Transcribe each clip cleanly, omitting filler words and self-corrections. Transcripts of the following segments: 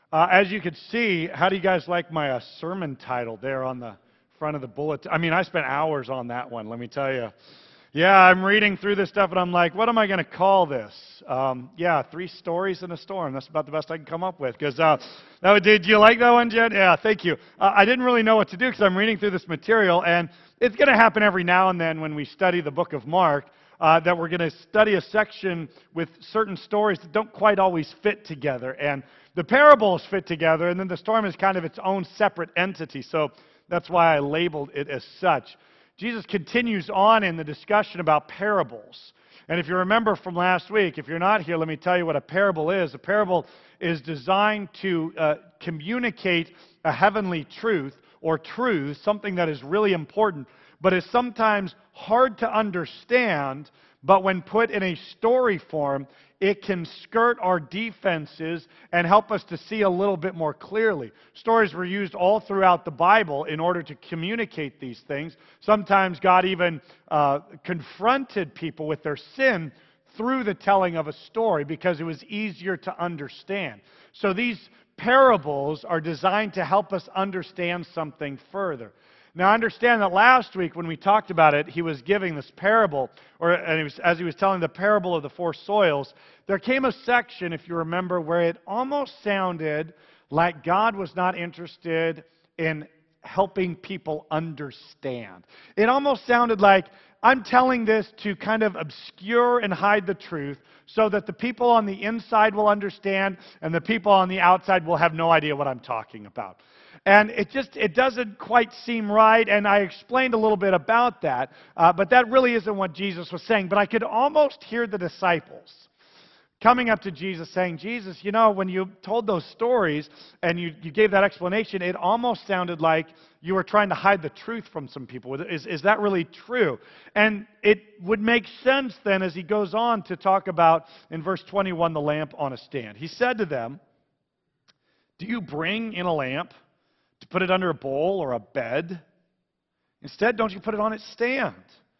As you can see, how do you guys like my sermon title there on the front of the bulletin? I mean, I spent hours on that one, let me tell you. Yeah, I'm reading through this stuff, and I'm like, what am I going to call this? 3 stories in a storm. That's about the best I can come up with. Because did you like that one, Jen? Yeah, thank you. I didn't really know what to do because I'm reading through this material, and it's going to happen every now and then when we study the book of Mark. That we're going to study a section with certain stories that don't quite always fit together. And the parables fit together, and then the storm is kind of its own separate entity. So that's why I labeled it as such. Jesus continues on in the discussion about parables. And if you remember from last week, if you're not here, let me tell you what a parable is. A parable is designed to communicate a heavenly truth or truth, something that is really important, but is sometimes hard to understand, but when put in a story form, it can skirt our defenses and help us to see a little bit more clearly. Stories were used all throughout the Bible in order to communicate these things. Sometimes God even confronted people with their sin through the telling of a story because it was easier to understand. So these parables are designed to help us understand something further. Now, understand that last week when we talked about it, he was giving this parable, as he was telling the parable of the 4 soils, there came a section, if you remember, where it almost sounded like God was not interested in helping people understand. It almost sounded like, I'm telling this to kind of obscure and hide the truth so that the people on the inside will understand and the people on the outside will have no idea what I'm talking about. And it doesn't quite seem right, and I explained a little bit about that, but that really isn't what Jesus was saying. But I could almost hear the disciples coming up to Jesus saying, Jesus, you know, when you told those stories and you gave that explanation, it almost sounded like you were trying to hide the truth from some people. Is that really true? And it would make sense then as he goes on to talk about, in verse 21, the lamp on a stand. He said to them, do you bring in a lamp to put it under a bowl or a bed? Instead, don't you put it on its stand?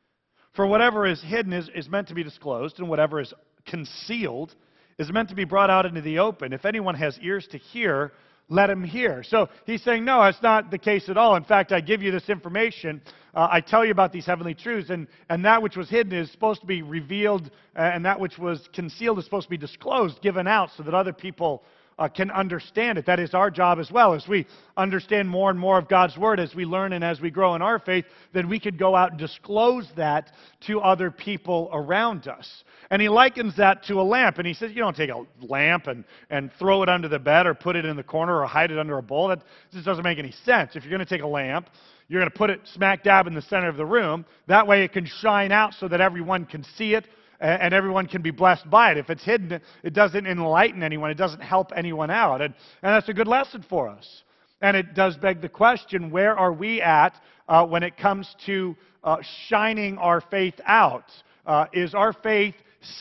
For whatever is hidden is meant to be disclosed, and whatever is concealed is meant to be brought out into the open. If anyone has ears to hear, let him hear. So he's saying, no, it's not the case at all. In fact, I give you this information. I tell you about these heavenly truths, and that which was hidden is supposed to be revealed, and that which was concealed is supposed to be disclosed, given out, so that other people can understand it. That is our job as well. As we understand more and more of God's Word, as we learn and as we grow in our faith, then we could go out and disclose that to other people around us. And he likens that to a lamp. And he says, you don't take a lamp and throw it under the bed or put it in the corner or hide it under a bowl. That just doesn't make any sense. If you're going to take a lamp, you're going to put it smack dab in the center of the room. That way it can shine out so that everyone can see it, and everyone can be blessed by it. If it's hidden, it doesn't enlighten anyone. It doesn't help anyone out. And that's a good lesson for us. And it does beg the question, where are we at when it comes to shining our faith out? Is our faith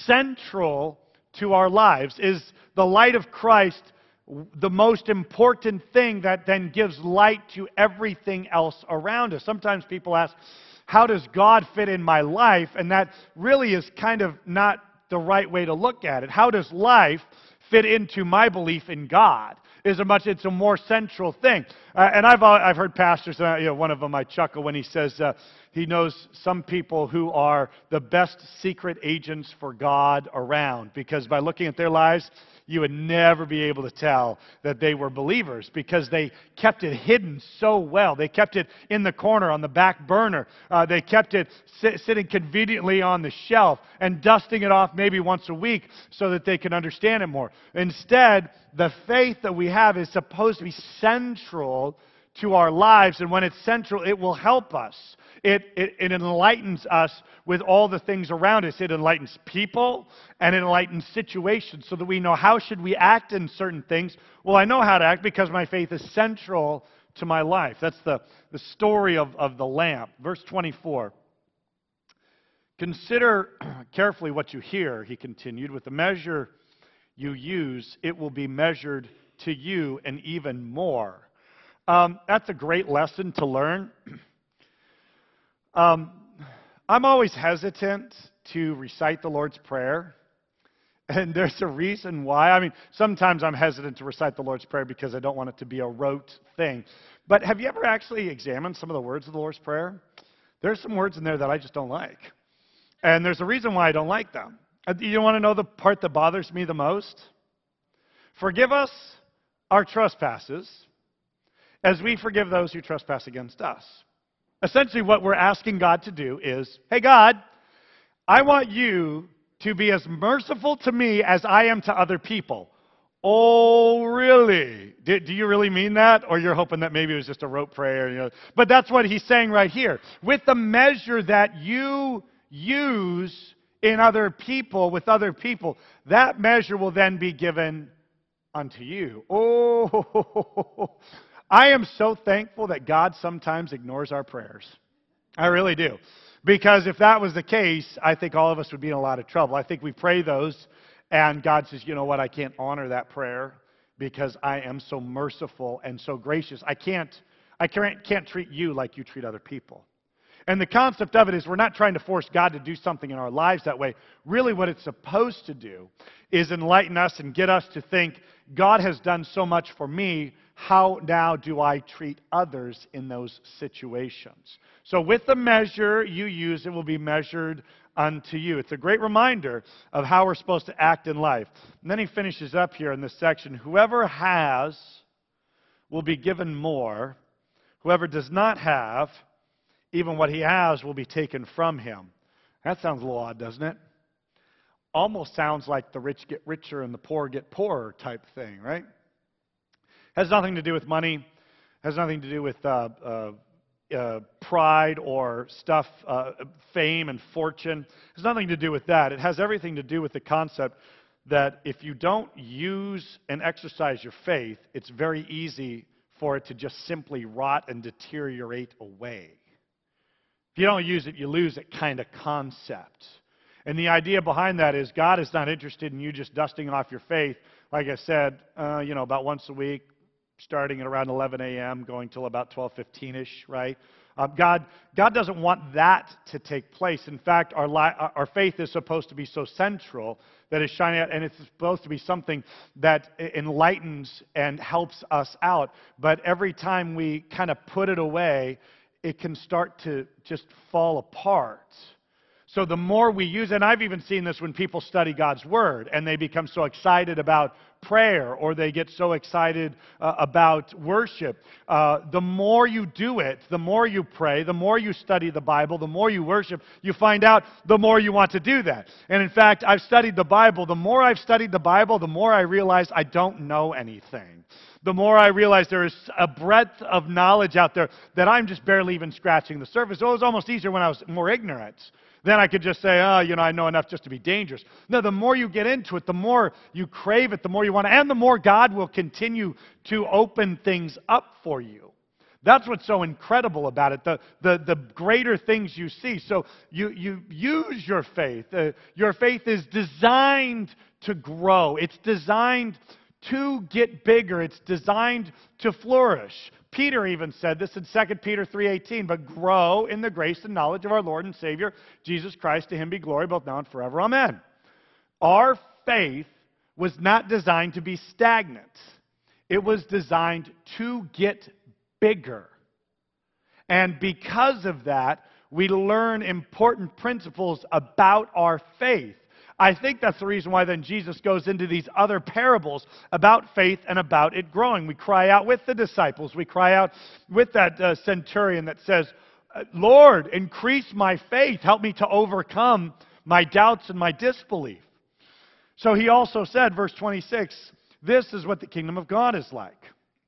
central to our lives? Is the light of Christ the most important thing that then gives light to everything else around us? Sometimes people ask, how does God fit in my life? And that really is kind of not the right way to look at it. How does life fit into my belief in God? It's a more central thing. And I've heard pastors, one of them I chuckle when he says he knows some people who are the best secret agents for God around, because by looking at their lives, you would never be able to tell that they were believers because they kept it hidden so well. They kept it in the corner on the back burner. They kept it sitting conveniently on the shelf and dusting it off maybe once a week so that they could understand it more. Instead, the faith that we have is supposed to be central to our lives, and when it's central, it will help us. It enlightens us with all the things around us. It enlightens people, and it enlightens situations so that we know how should we act in certain things. Well, I know how to act because my faith is central to my life. That's the story of the lamp. Verse 24. Consider carefully what you hear, he continued. With the measure you use, it will be measured to you and even more. That's a great lesson to learn. I'm always hesitant to recite the Lord's Prayer And there's a reason why. I mean, sometimes I'm hesitant to recite the Lord's Prayer because I don't want it to be a rote thing. But have you ever actually examined some of the words of the Lord's Prayer? There's some words in there that I just don't like. And there's a reason why I don't like them. You want to know the part that bothers me the most? Forgive us our trespasses as we forgive those who trespass against us. Essentially, what we're asking God to do is, hey, God, I want you to be as merciful to me as I am to other people. Oh, really? Do you really mean that? Or you're hoping that maybe it was just a rote prayer? You know? But that's what he's saying right here. With the measure that you use in other people, with other people, that measure will then be given unto you. Oh, I am so thankful that God sometimes ignores our prayers. I really do. Because if that was the case, I think all of us would be in a lot of trouble. I think we pray those, and God says, you know what, I can't honor that prayer because I am so merciful and so gracious. I can't treat you like you treat other people. And the concept of it is we're not trying to force God to do something in our lives that way. Really what it's supposed to do is enlighten us and get us to think, God has done so much for me, how now do I treat others in those situations? So with the measure you use, it will be measured unto you. It's a great reminder of how we're supposed to act in life. And then he finishes up here in this section, whoever has will be given more. Whoever does not have, even what he has will be taken from him. That sounds a little odd, doesn't it? Almost sounds like the rich get richer and the poor get poorer type thing, right? Has nothing to do with money. Has nothing to do with pride or stuff, fame and fortune. Has nothing to do with that. It has everything to do with the concept that if you don't use and exercise your faith, it's very easy for it to just simply rot and deteriorate away. If you don't use it, you lose it kind of concept. And the idea behind that is God is not interested in you just dusting off your faith, like I said, about once a week, starting at around 11 a.m., going till about 12:15-ish, right? God doesn't want that to take place. In fact, our faith is supposed to be so central that it's shining out, and it's supposed to be something that enlightens and helps us out. But every time we kind of put it away, it can start to just fall apart. So the more we use it, and I've even seen this when people study God's Word, and they become so excited about prayer, or they get so excited about worship. The more you do it, the more you pray, the more you study the Bible, the more you worship, you find out the more you want to do that. And in fact, I've studied the Bible. The more I've studied the Bible, the more I realize I don't know anything. The more I realize there is a breadth of knowledge out there that I'm just barely even scratching the surface. It was almost easier when I was more ignorant. Then I could just say, I know enough just to be dangerous. No, the more you get into it, the more you crave it, the more you want it, and the more God will continue to open things up for you. That's what's so incredible about it, the greater things you see. So you use your faith. Your faith is designed to grow. It's designed to get bigger. It's designed to flourish. Peter even said this in 2 Peter 3:18, but grow in the grace and knowledge of our Lord and Savior, Jesus Christ. To him be glory both now and forever. Amen. Our faith was not designed to be stagnant. It was designed to get bigger. And because of that, we learn important principles about our faith. I think that's the reason why then Jesus goes into these other parables about faith and about it growing. We cry out with the disciples. We cry out with that centurion that says, Lord, increase my faith. Help me to overcome my doubts and my disbelief. So he also said, verse 26, this is what the kingdom of God is like.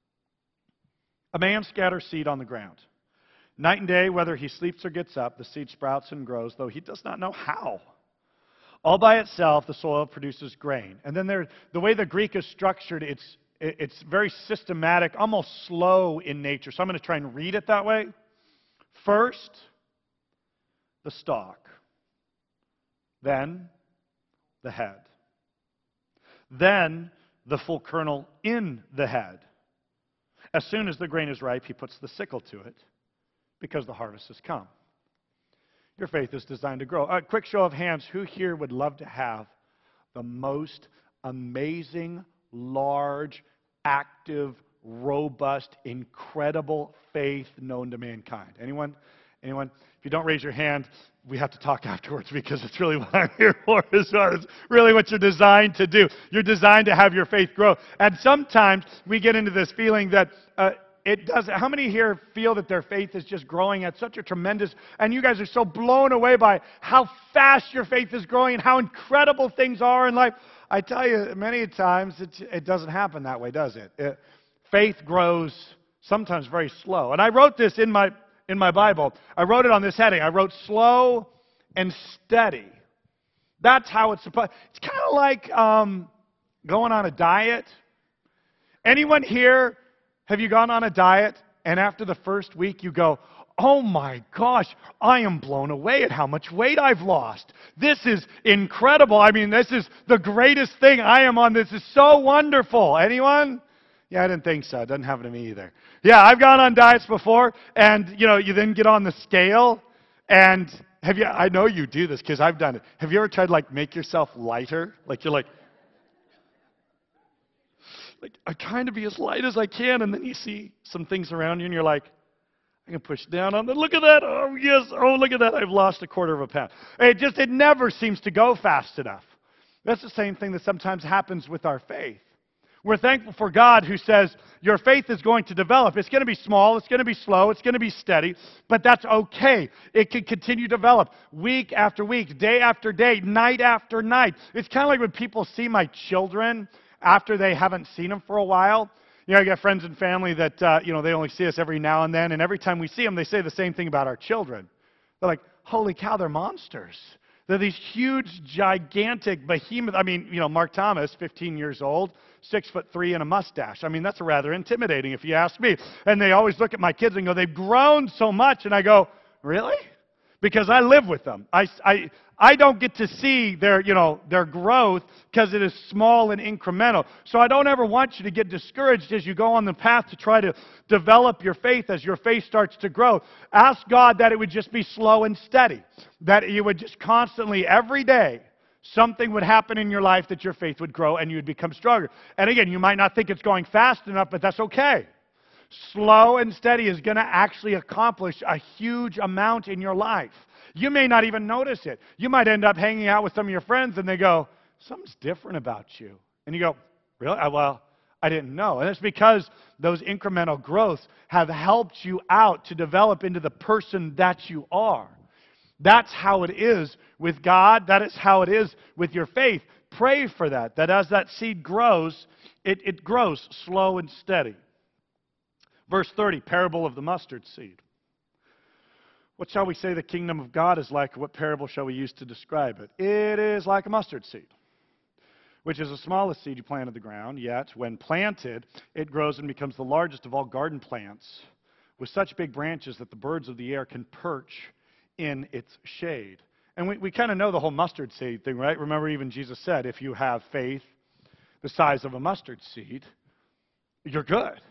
A man scatters seed on the ground. Night and day, whether he sleeps or gets up, the seed sprouts and grows, though he does not know how. All by itself, the soil produces grain. And then the way the Greek is structured, it's very systematic, almost slow in nature. So I'm going to try and read it that way. First, the stalk. Then, the head. Then, the full kernel in the head. As soon as the grain is ripe, he puts the sickle to it, because the harvest has come. Your faith is designed to grow. A quick show of hands, who here would love to have The most amazing, large, active, robust, incredible faith known to mankind. Anyone? Anyone? If you don't raise your hand, we have to talk afterwards because it's really what I'm here for as well. It's really what you're designed to do. You're designed to have your faith grow. And sometimes we get into this feeling that it doesn't. How many here feel that their faith is just growing at such a tremendous, and you guys are so blown away by how fast your faith is growing and how incredible things are in life? I tell you, many times it doesn't happen that way, does it? Faith grows sometimes very slow. And I wrote this in my Bible. I wrote it on this heading. I wrote slow and steady. That's how it's supposed. It's kind of like going on a diet. Anyone here, have you gone on a diet and after the first week you go, oh my gosh, I am blown away at how much weight I've lost. This is incredible. I mean, this is the greatest thing I am on. This is so wonderful. Anyone? Yeah, I didn't think so. It doesn't happen to me either. Yeah, I've gone on diets before, and you then get on the scale, and I know you do this because I've done it. Have you ever tried to make yourself lighter? You're I kind of be as light as I can, and then you see some things around you, and you're like, I can push down on that. Look at that. Oh, yes. Oh, look at that. I've lost 1/4 pound. It never seems to go fast enough. That's the same thing that sometimes happens with our faith. We're thankful for God who says your faith is going to develop. It's going to be small. It's going to be slow. It's going to be steady. But that's okay. It can continue to develop week after week, day after day, night after night. It's kind of like when people see my children after they haven't seen them for a while. I got friends and family that, they only see us every now and then. And every time we see them, they say the same thing about our children. They're like, holy cow, they're monsters. They're these huge, gigantic behemoth. I mean, Mark Thomas, 15 years old, 6'3" and a mustache. I mean, that's rather intimidating if you ask me. And they always look at my kids and go, they've grown so much. And I go, really? Because I live with them. I don't get to see their growth because it is small and incremental. So I don't ever want you to get discouraged as you go on the path to try to develop your faith as your faith starts to grow. Ask God that it would just be slow and steady. That you would just constantly, every day, something would happen in your life that your faith would grow and you would become stronger. And again, you might not think it's going fast enough, but that's okay. Slow and steady is going to actually accomplish a huge amount in your life. You may not even notice it. You might end up hanging out with some of your friends and they go, something's different about you. And you go, really? Well, I didn't know. And it's because those incremental growths have helped you out to develop into the person that you are. That's how it is with God. That is how it is with your faith. Pray for that as that seed grows, it grows slow and steady. Verse 30, parable of the mustard seed. What shall we say the kingdom of God is like? What parable shall we use to describe it? It is like a mustard seed, which is the smallest seed you plant in the ground, yet when planted, it grows and becomes the largest of all garden plants, with such big branches that the birds of the air can perch in its shade. And we kind of know the whole mustard seed thing, right? Remember, even Jesus said, if you have faith the size of a mustard seed, you're good.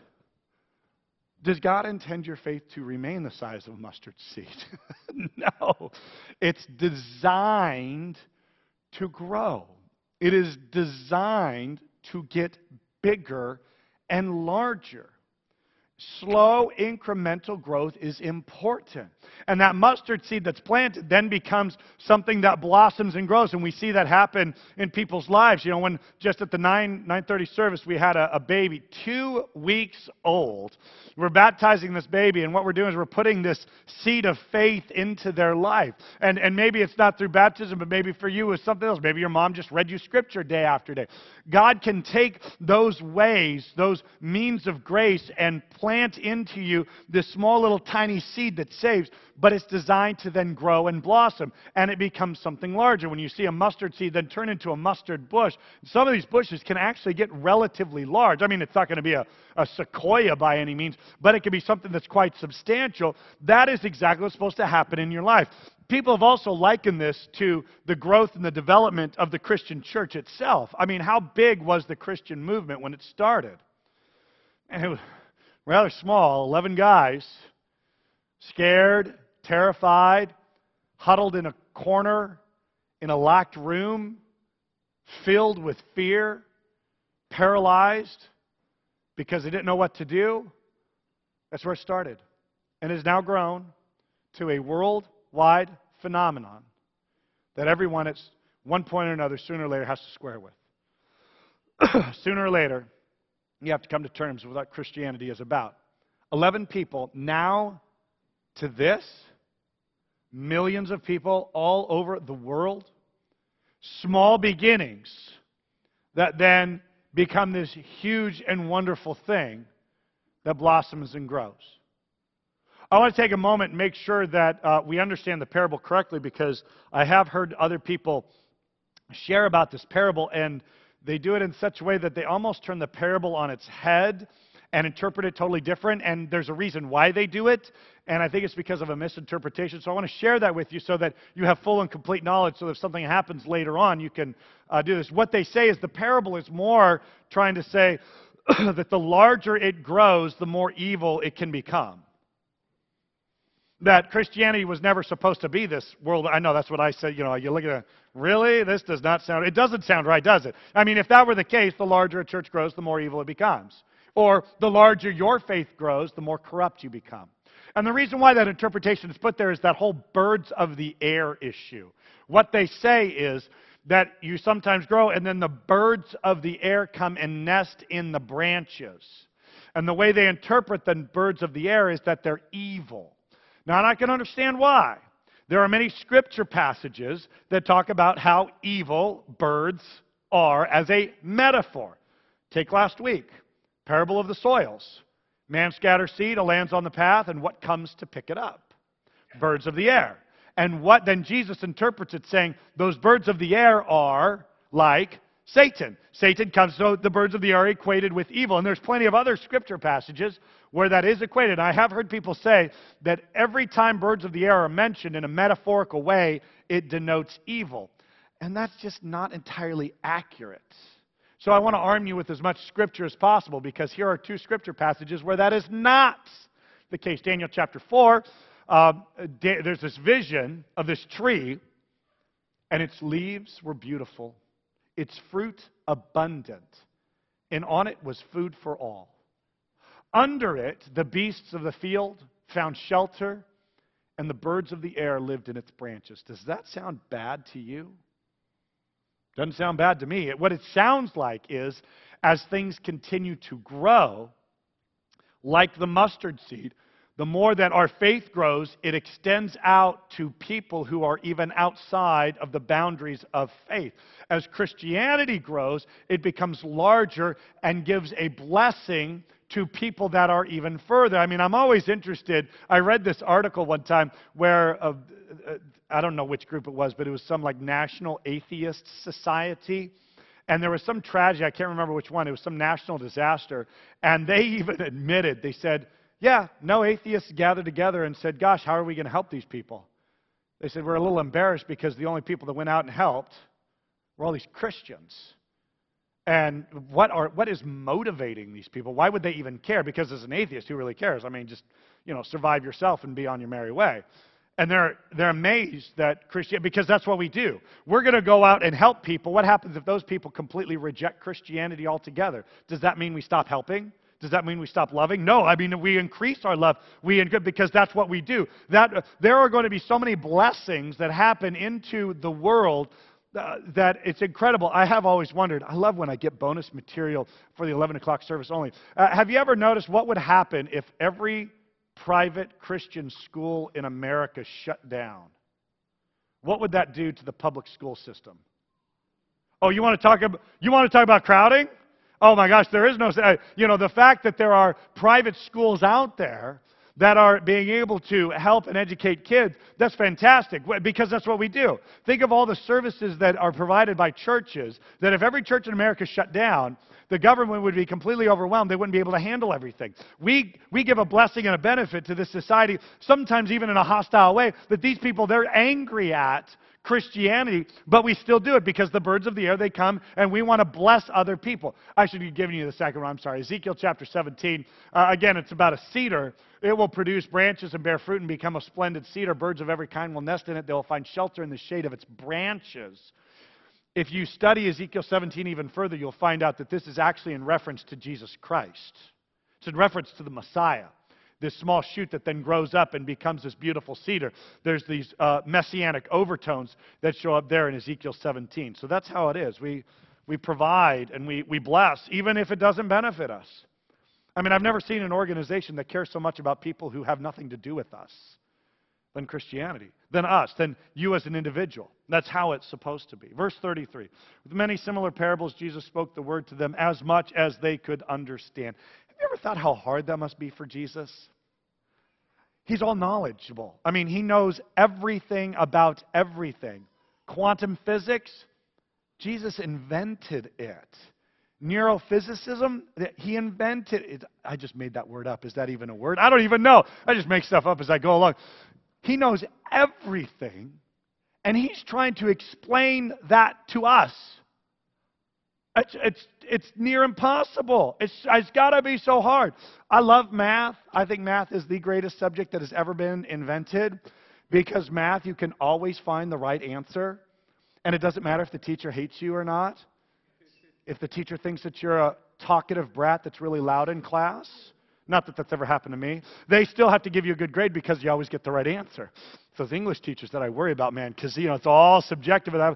Does God intend your faith to remain the size of a mustard seed? No. It's designed to grow. It is designed to get bigger and larger. Slow, incremental growth is important. And that mustard seed that's planted then becomes something that blossoms and grows. And we see that happen in people's lives. When just at the 9:30 service, we had a baby, 2 weeks old. We're baptizing this baby, and what we're doing is we're putting this seed of faith into their life. And maybe it's not through baptism, but maybe for you it's something else. Maybe your mom just read you scripture day after day. God can take those ways, those means of grace, and plant into you this small little tiny seed that saves, but it's designed to then grow and blossom, and it becomes something larger. When you see a mustard seed then turn into a mustard bush, some of these bushes can actually get relatively large. I mean, it's not going to be a sequoia by any means, but it can be something that's quite substantial. That is exactly what's supposed to happen in your life. People have also likened this to the growth and the development of the Christian church itself. I mean, how big was the Christian movement when it started? And it was rather small, 11 guys, scared, terrified, huddled in a corner, in a locked room, filled with fear, paralyzed because they didn't know what to do. That's where it started. And has now grown to a worldwide phenomenon that everyone at one point or another, sooner or later, has to square with. Sooner or later, you have to come to terms with what Christianity is about. 11 people, now to this, millions of people all over the world, small beginnings that then become this huge and wonderful thing that blossoms and grows. I want to take a moment and make sure that we understand the parable correctly, because I have heard other people share about this parable, and they do it in such a way that they almost turn the parable on its head and interpret it totally different, and there's a reason why they do it, and I think it's because of a misinterpretation. So I want to share that with you so that you have full and complete knowledge, so if something happens later on, you can do this. What they say is the parable is more trying to say that the larger it grows, the more evil it can become. That Christianity was never supposed to be this world. I know that's what I said. You know, you look at it, really? This does not sound, it doesn't sound right, does it? I mean, if that were the case, the larger a church grows, the more evil it becomes. Or the larger your faith grows, the more corrupt you become. And the reason why that interpretation is put there is that whole birds of the air issue. What they say is that you sometimes grow, and then the birds of the air come and nest in the branches. And the way they interpret the birds of the air is that they're evil. Now, I can understand why. There are many scripture passages that talk about how evil birds are as a metaphor. Take last week, parable of the soils. Man scatters seed, it lands on the path, and what comes to pick it up? Birds of the air. And what then Jesus interprets it saying, those birds of the air are like Satan. Satan comes, so the birds of the air are equated with evil. And there's plenty of other scripture passages where that is equated. I have heard people say that every time birds of the air are mentioned in a metaphorical way, it denotes evil. And that's just not entirely accurate. So I want to arm you with as much scripture as possible, because here are two scripture passages where that is not the case. Daniel chapter 4, there's this vision of this tree, and its leaves were beautiful, its fruit abundant, and on it was food for all. Under it, the beasts of the field found shelter, and the birds of the air lived in its branches. Does that sound bad to you? Doesn't sound bad to me. What it sounds like is, as things continue to grow, like the mustard seed, the more that our faith grows, it extends out to people who are even outside of the boundaries of faith. As Christianity grows, it becomes larger and gives a blessing to people that are even further. I mean, I'm always interested. I read this article one time where, I don't know which group it was, but it was some like National Atheist Society. And there was some tragedy, I can't remember which one, it was some national disaster. And they even admitted, they said, yeah, no atheists gathered together and said, gosh, how are we going to help these people? They said, we're a little embarrassed because the only people that went out and helped were all these Christians. And what is motivating these people? Why would they even care? Because as an atheist, who really cares? I mean, just, survive yourself and be on your merry way. And they're amazed that Christianity, because that's what we do. We're going to go out and help people. What happens if those people completely reject Christianity altogether? Does that mean we stop helping? Does that mean we stop loving? No, I mean we increase our love. Because that's what we do. There are going to be so many blessings that happen into the world that it's incredible. I have always wondered, I love when I get bonus material for the 11 o'clock service only. Have you ever noticed what would happen if every private Christian school in America shut down? What would that do to the public school system? Oh, you want to talk about crowding? Oh my gosh, there is no, the fact that there are private schools out there that are being able to help and educate kids, that's fantastic, because that's what we do. Think of all the services that are provided by churches, that if every church in America shut down, the government would be completely overwhelmed. They wouldn't be able to handle everything. We give a blessing and a benefit to this society, sometimes even in a hostile way, that these people, they're angry at Christianity, but we still do it because the birds of the air, they come, and we want to bless other people. I should be giving you the second one. I'm sorry. Ezekiel chapter 17. Again, it's about a cedar. It will produce branches and bear fruit and become a splendid cedar. Birds of every kind will nest in it. They will find shelter in the shade of its branches. if you study Ezekiel 17 even further, you'll find out that this is actually in reference to Jesus Christ. It's in reference to the Messiah. This small shoot that then grows up and becomes this beautiful cedar. There's these messianic overtones that show up there in Ezekiel 17. So that's how it is. We provide and we bless, even if it doesn't benefit us. I mean, I've never seen an organization that cares so much about people who have nothing to do with us than Christianity, than us, than you as an individual. That's how it's supposed to be. Verse 33. With many similar parables, Jesus spoke the word to them as much as they could understand. Have you ever thought how hard that must be for Jesus? He's all knowledgeable. I mean, he knows everything about everything. Quantum physics, Jesus invented it. Neurophysicism, he invented it. I just made that word up. Is that even a word? I don't even know. I just make stuff up as I go along. He knows everything, and he's trying to explain that to us. It's near impossible. It's got to be so hard. I love math. I think math is the greatest subject that has ever been invented, because math, you can always find the right answer, and it doesn't matter if the teacher hates you or not. If the teacher thinks that you're a talkative brat that's really loud in class, not that that's ever happened to me, they still have to give you a good grade because you always get the right answer. It's those English teachers that I worry about, man, because it's all subjective. When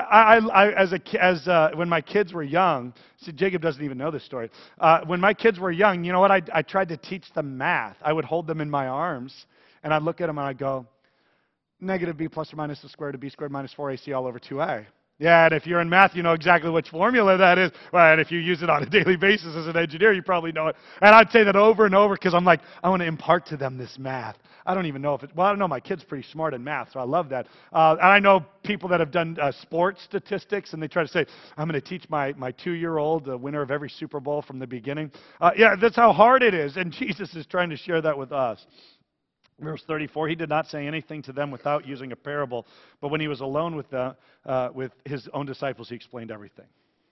my kids were young, see, Jacob doesn't even know this story. When my kids were young, you know what? I tried to teach them math. I would hold them in my arms, and I'd look at them and I'd go, negative b plus or minus the square root of b squared minus 4ac all over 2a. Yeah, and if you're in math, you know exactly which formula that is. Well, and if you use it on a daily basis as an engineer, you probably know it. And I'd say that over and over because I'm like, I want to impart to them this math. I don't even know if I don't know. My kid's pretty smart in math, so I love that. And I know people that have done sports statistics, and they try to say, I'm going to teach my 2-year-old, the winner of every Super Bowl from the beginning. Yeah, that's how hard it is, and Jesus is trying to share that with us. Verse 34, he did not say anything to them without using a parable, but when he was alone with his own disciples, he explained everything.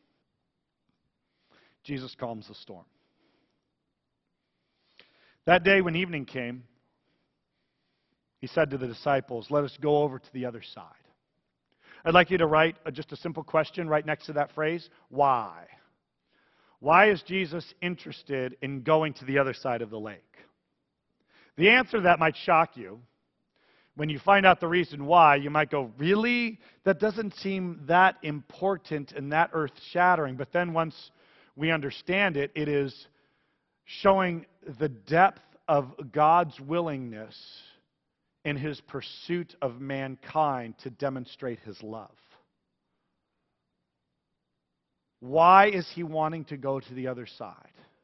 Jesus calms the storm. That day when evening came, he said to the disciples, let us go over to the other side. I'd like you to write just a simple question right next to that phrase, why? Why is Jesus interested in going to the other side of the lake? The answer to that might shock you. When you find out the reason why, you might go, really? That doesn't seem that important and that earth-shattering. But then once we understand it, it is showing the depth of God's willingness in his pursuit of mankind to demonstrate his love. Why is he wanting to go to the other side?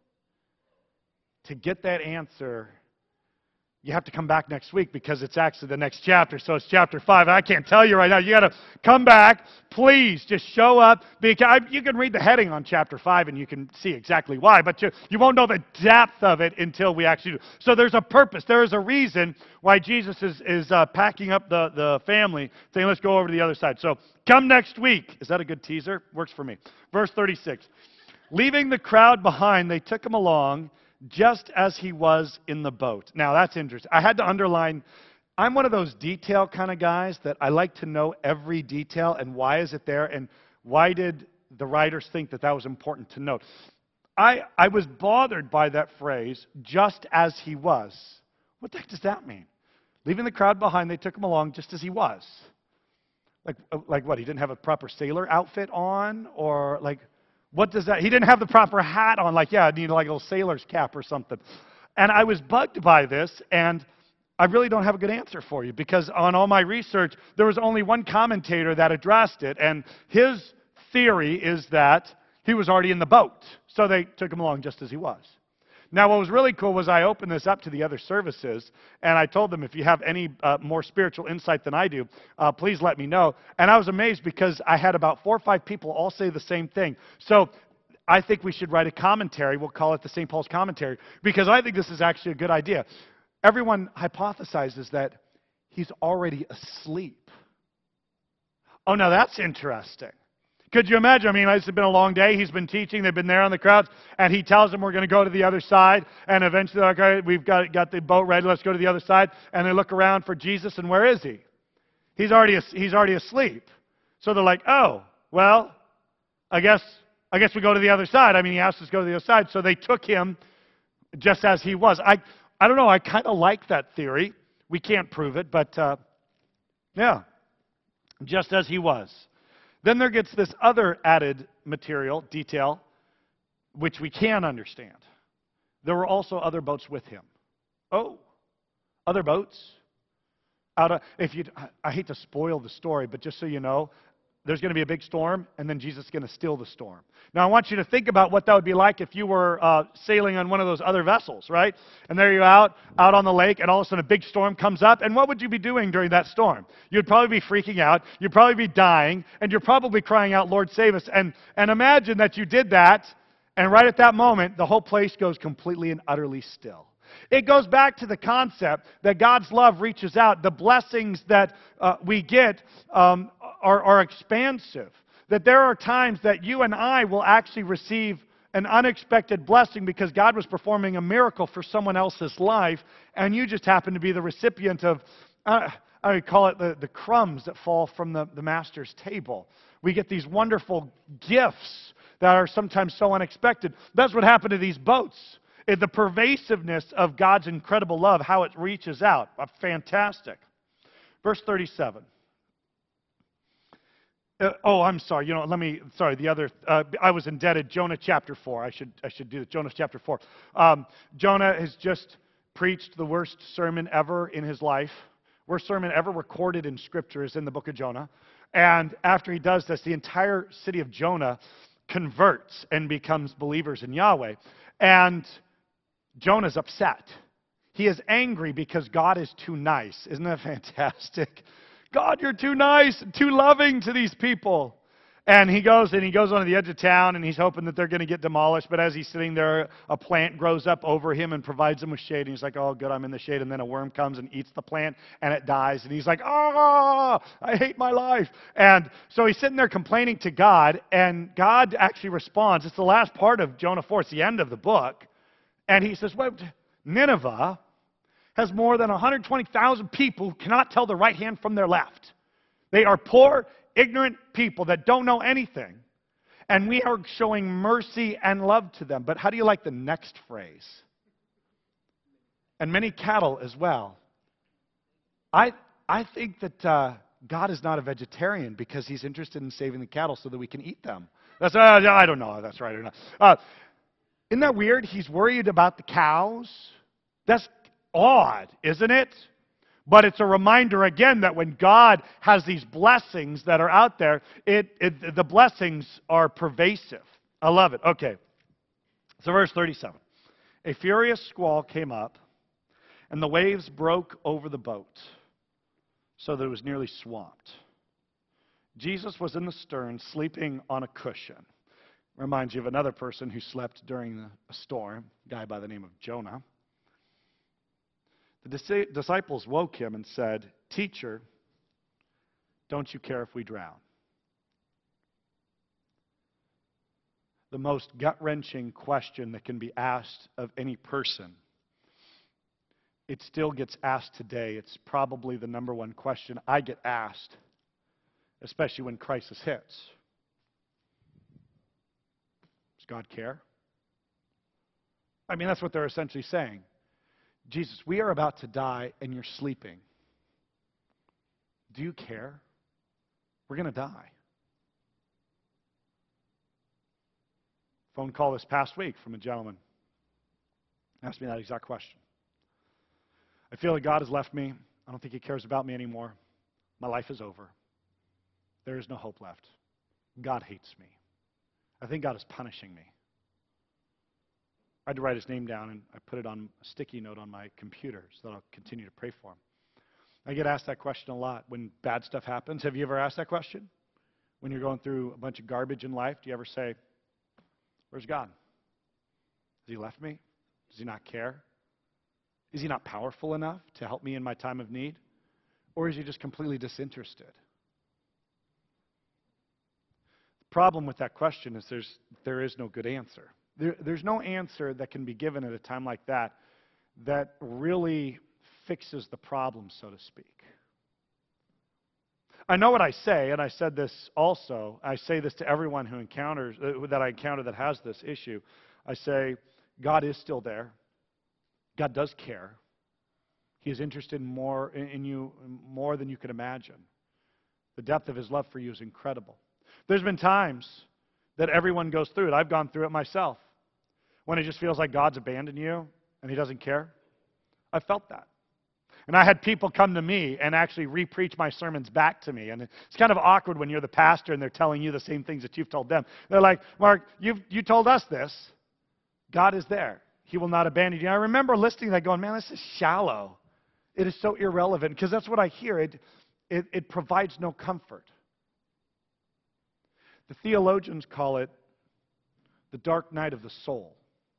To get that answer, you have to come back next week because it's actually the next chapter, so it's chapter 5. I can't tell you right now. You got to come back. Please, just show up. Because you can read the heading on chapter 5 and you can see exactly why, but you won't know the depth of it until we actually do. So there's a purpose. There is a reason why Jesus is packing up the family, saying, let's go over to the other side. So come next week. Is that a good teaser? Works for me. Verse 36. Leaving the crowd behind, they took him along, just as he was in the boat. Now, that's interesting. I had to underline, I'm one of those detail kind of guys that I like to know every detail and why is it there and why did the writers think that that was important to note. I was bothered by that phrase, just as he was. What the heck does that mean? Leaving the crowd behind, they took him along just as he was. Like what? He didn't have a proper sailor outfit on? Or like... What does that? He didn't have the proper hat on. Like, yeah, I need like a little sailor's cap or something. And I was bugged by this, and I really don't have a good answer for you because on all my research, there was only one commentator that addressed it, and his theory is that he was already in the boat, so they took him along just as he was. Now, what was really cool was I opened this up to the other services, and I told them, if you have any more spiritual insight than I do, please let me know. And I was amazed because I had about 4 or 5 people all say the same thing. So I think we should write a commentary. We'll call it the St. Paul's Commentary, because I think this is actually a good idea. Everyone hypothesizes that he's already asleep. Oh, now that's interesting. Could you imagine? I mean, it's been a long day. He's been teaching. They've been there on the crowds. And he tells them we're going to go to the other side. And eventually, okay, we've got the boat ready. Let's go to the other side. And they look around for Jesus. And where is he? He's already asleep. So they're like, oh, well, I guess we go to the other side. I mean, he asked us to go to the other side. So they took him just as he was. I don't know. I kind of like that theory. We can't prove it, but yeah, just as he was. Then there gets this other added material, detail, which we can understand. There were also other boats with him. Oh, other boats? I hate to spoil the story, but just so you know, there's going to be a big storm, and then Jesus is going to still the storm. Now, I want you to think about what that would be like if you were sailing on one of those other vessels, right? And there you're out on the lake, and all of a sudden a big storm comes up, and what would you be doing during that storm? You'd probably be freaking out, you'd probably be dying, and you're probably crying out, Lord, save us. And imagine that you did that, and right at that moment, the whole place goes completely and utterly still. It goes back to the concept that God's love reaches out. The blessings that we get are expansive. That there are times that you and I will actually receive an unexpected blessing because God was performing a miracle for someone else's life, and you just happen to be the recipient of, I would call it the crumbs that fall from the master's table. We get these wonderful gifts that are sometimes so unexpected. That's what happened to these boats. The pervasiveness of God's incredible love, how it reaches out. Fantastic. Verse 37. I'm sorry. I was indebted. Jonah chapter 4. I should do this. Jonah chapter 4. Jonah has just preached the worst sermon ever in his life. Worst sermon ever recorded in Scripture is in the book of Jonah. And after he does this, the entire city of Jonah converts and becomes believers in Yahweh. And Jonah's upset. He is angry because God is too nice. Isn't that fantastic? God, you're too nice, too loving to these people. And he goes onto the edge of town, and he's hoping that they're going to get demolished. But as he's sitting there, a plant grows up over him and provides him with shade. And he's like, oh, good, I'm in the shade. And then a worm comes and eats the plant, and it dies. And he's like, I hate my life. And so he's sitting there complaining to God, and God actually responds. It's the last part of Jonah 4. It's the end of the book. And he says, well, Nineveh has more than 120,000 people who cannot tell their right hand from their left. They are poor, ignorant people that don't know anything. And we are showing mercy and love to them. But how do you like the next phrase? And many cattle as well. I think that God is not a vegetarian because he's interested in saving the cattle so that we can eat them. I don't know if that's right or not. Isn't that weird? He's worried about the cows. That's odd, isn't it? But it's a reminder again that when God has these blessings that are out there, the blessings are pervasive. I love it. Okay. So verse 37. A furious squall came up, and the waves broke over the boat, so that it was nearly swamped. Jesus was in the stern, sleeping on a cushion. Reminds you of another person who slept during a storm, a guy by the name of Jonah. The disciples woke him and said, Teacher, don't you care if we drown? The most gut-wrenching question that can be asked of any person. It still gets asked today. It's probably the number one question I get asked, especially when crisis hits. Does God care? I mean, that's what they're essentially saying. Jesus, we are about to die and you're sleeping. Do you care? We're going to die. Phone call this past week from a gentleman. Asked me that exact question. I feel that God has left me. I don't think he cares about me anymore. My life is over. There is no hope left. God hates me. I think God is punishing me. I had to write his name down, and I put it on a sticky note on my computer so that I'll continue to pray for him. I get asked that question a lot when bad stuff happens. Have you ever asked that question? When you're going through a bunch of garbage in life, do you ever say, where's God? Has he left me? Does he not care? Is he not powerful enough to help me in my time of need? Or is he just completely disinterested? The problem with that question is there is no good answer. There's no answer that can be given at a time like that really fixes the problem, so to speak. I know what I say, and I said this also. I say this to everyone that I encounter that has this issue. I say, God is still there. God does care. He is interested more in you more than you could imagine. The depth of his love for you is incredible. There's been times that everyone goes through it. I've gone through it myself. When it just feels like God's abandoned you and he doesn't care. I felt that. And I had people come to me and actually re-preach my sermons back to me. And it's kind of awkward when you're the pastor and they're telling you the same things that you've told them. They're like, Mark, you told us this. God is there. He will not abandon you. And I remember listening to that going, man, this is shallow. It is so irrelevant, because that's what I hear. It provides no comfort. The theologians call it the dark night of the soul,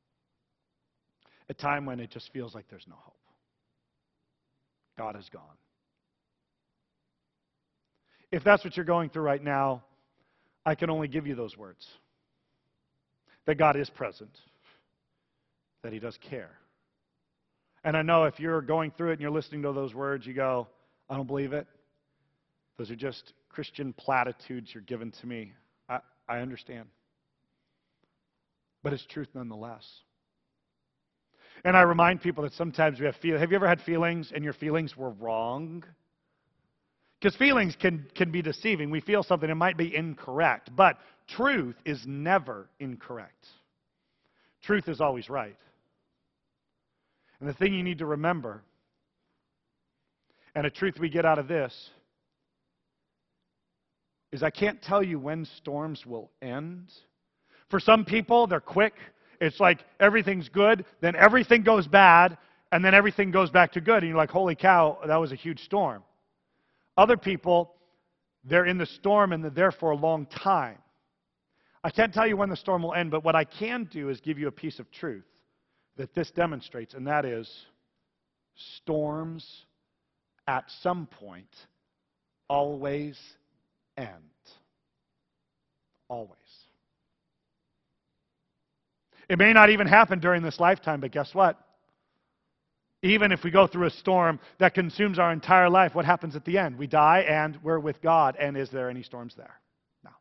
a time when it just feels like there's no hope. God is gone. If that's what you're going through right now, I can only give you those words. That God is present, that he does care. And I know if you're going through it and you're listening to those words, you go, I don't believe it. Those are just Christian platitudes you're giving to me. I understand. But it's truth nonetheless. And I remind people that sometimes we have feelings. Have you ever had feelings and your feelings were wrong? Because feelings can be deceiving. We feel something, it might be incorrect. But truth is never incorrect. Truth is always right. And the thing you need to remember, and a truth we get out of this, is I can't tell you when storms will end. For some people, they're quick. It's like everything's good, then everything goes bad, and then everything goes back to good. And you're like, holy cow, that was a huge storm. Other people, they're in the storm and they're there for a long time. I can't tell you when the storm will end, but what I can do is give you a piece of truth that this demonstrates, and that is storms at some point always end. Always. It may not even happen during this lifetime, but guess what? Even if we go through a storm that consumes our entire life, what happens at the end? We die and we're with God. And is there any storms there? No.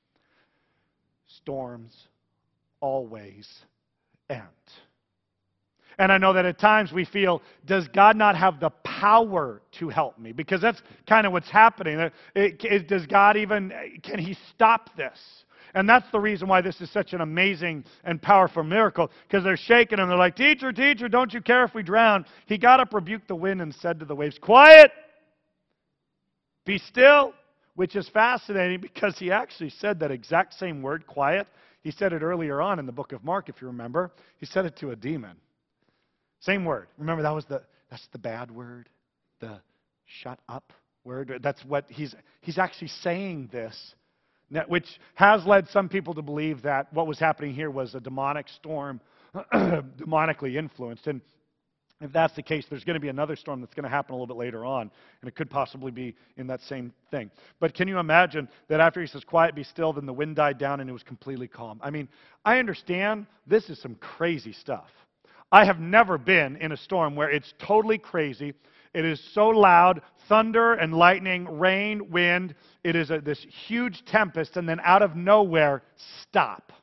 Storms always end. And I know that at times we feel, does God not have the power to help me? Because that's kind of what's happening. Does God even, can he stop this? And that's the reason why this is such an amazing and powerful miracle. Because they're shaking him. They're like, teacher, don't you care if we drown? He got up, rebuked the wind, and said to the waves, quiet! Be still! Which is fascinating because he actually said that exact same word, quiet. He said it earlier on in the book of Mark, if you remember. He said it to a demon. Same word. Remember, that's the bad word, the shut up word. That's what he's actually saying this, which has led some people to believe that what was happening here was a demonic storm, demonically influenced. And if that's the case, there's going to be another storm that's going to happen a little bit later on, and it could possibly be in that same thing. But can you imagine that after he says, quiet, be still, then the wind died down and it was completely calm? I mean, I understand this is some crazy stuff. I have never been in a storm where it's totally crazy. It is so loud, thunder and lightning, rain, wind. It is this huge tempest, and then out of nowhere, stop.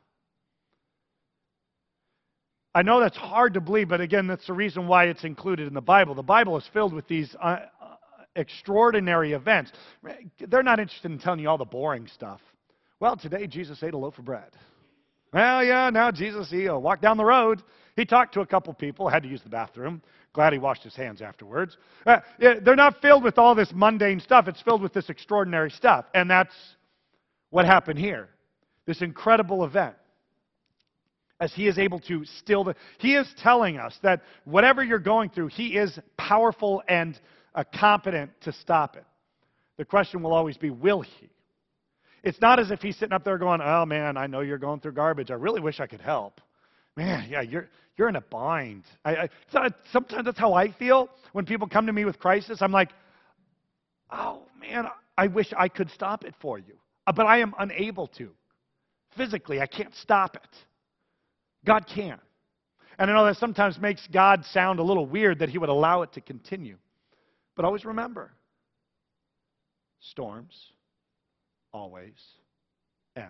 I know that's hard to believe, but again, that's the reason why it's included in the Bible. The Bible is filled with these extraordinary events. They're not interested in telling you all the boring stuff. Well, today Jesus ate a loaf of bread. Well, yeah, now Jesus, he walked down the road. He talked to a couple people, had to use the bathroom. Glad he washed his hands afterwards. They're not filled with all this mundane stuff. It's filled with this extraordinary stuff. And that's what happened here. This incredible event. As he is able to still... He is telling us that whatever you're going through, he is powerful and competent to stop it. The question will always be, will he? It's not as if he's sitting up there going, oh man, I know you're going through garbage. I really wish I could help. Man, yeah, you're in a bind. Sometimes that's how I feel when people come to me with crisis. I'm like, oh man, I wish I could stop it for you. But I am unable to. Physically, I can't stop it. God can. And I know that sometimes makes God sound a little weird that he would allow it to continue. But always remember, storms always end.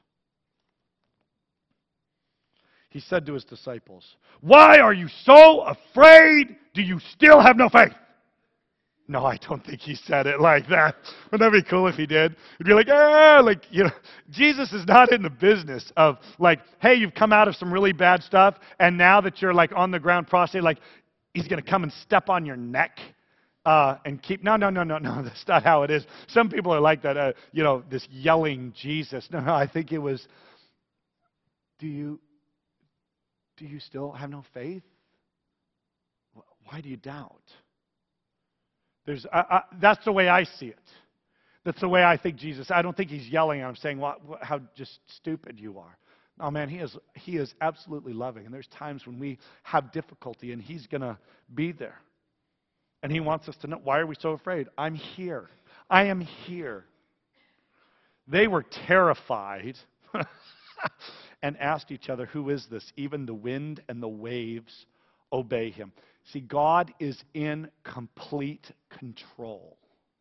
He said to his disciples, "Why are you so afraid? Do you still have no faith?" No, I don't think he said it like that. Wouldn't that be cool if he did? He'd be like, Jesus is not in the business of like, hey, you've come out of some really bad stuff, and now that you're like on the ground prostrate, like, he's going to come and step on your neck and keep. No. That's not how it is. Some people are like that, this yelling Jesus. No, I think it was, do you still have no faith? Why do you doubt? That's the way I see it. That's the way I think Jesus. I don't think he's yelling at him, saying, how just stupid you are. Oh man, he is absolutely loving. And there's times when we have difficulty, and he's going to be there. And he wants us to know, why are we so afraid? I'm here. I am here. They were terrified and asked each other, who is this? Even the wind and the waves obey him. See, God is in complete control.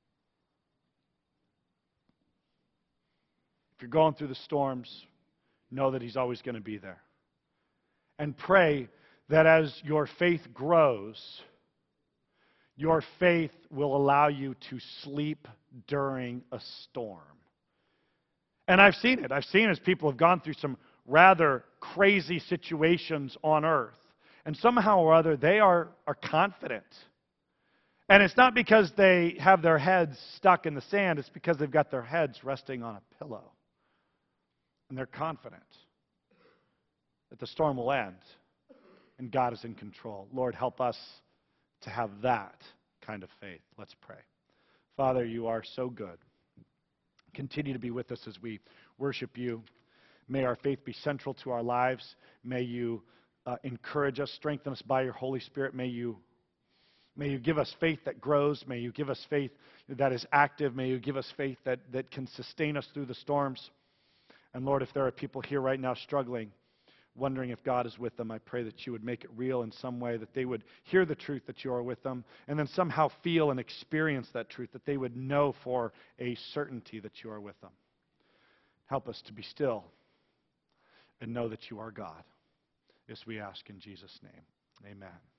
If you're going through the storms, know that he's always going to be there. And pray that as your faith grows, your faith will allow you to sleep during a storm. And I've seen it. I've seen as people have gone through some rather crazy situations on earth. And somehow or other, they are confident. And it's not because they have their heads stuck in the sand. It's because they've got their heads resting on a pillow. And they're confident that the storm will end and God is in control. Lord, help us to have that kind of faith. Let's pray. Father, you are so good. Continue to be with us as we worship you. May our faith be central to our lives. May you encourage us, strengthen us by your Holy Spirit. May you give us faith that grows. May you give us faith that is active. May you give us faith that can sustain us through the storms. And Lord, if there are people here right now struggling, wondering if God is with them, I pray that you would make it real in some way, that they would hear the truth that you are with them, and then somehow feel and experience that truth, that they would know for a certainty that you are with them. Help us to be still and know that you are God. This we ask in Jesus' name. Amen.